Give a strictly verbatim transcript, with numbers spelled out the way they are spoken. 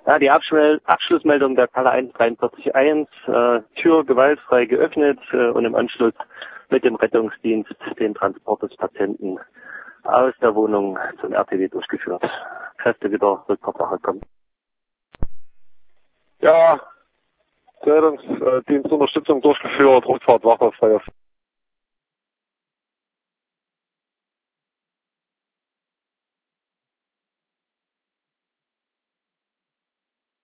Ja, die Abschmel Abschlussmeldung der Kalle eins drei vier eins, äh, Tür gewaltfrei geöffnet äh, und im Anschluss mit dem Rettungsdienst den Transport des Patienten aus der Wohnung zum R T W durchgeführt. Kräfte wieder Rückfahrtwache kommen. Ja, Rettungsdienstunterstützung durchgeführt, Rückfahrtwache, Feuer.